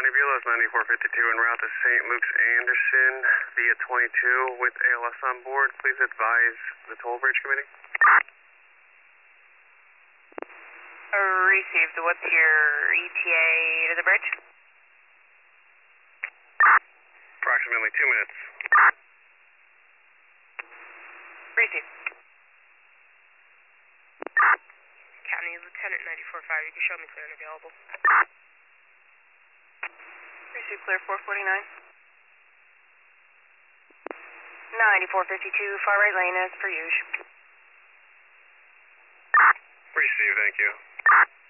Nebulos 9452 en route to St. Luke's Anderson via 22 with ALS on board. Please advise the toll bridge committee. Received. What's your ETA to the bridge? Approximately 2 minutes. Received. County Lieutenant 94.5, you can show me clear and available. Received, clear 449. 9452, far right lane as per usual. Received, thank you.